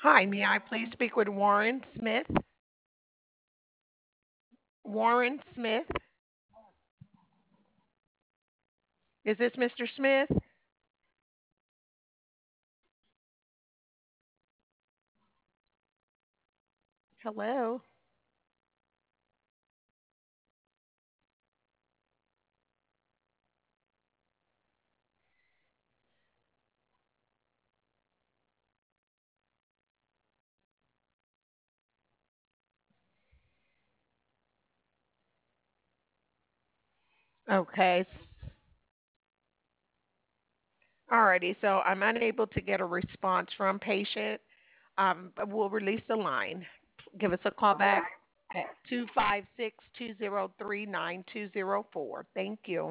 Hi, may I please speak with Warren Smith? Warren Smith? Is this Mr. Smith? Hello. Okay. Alrighty, so I'm unable to get a response from patient. But we'll release the line. Give us a call back at 256-203-9204. Thank you.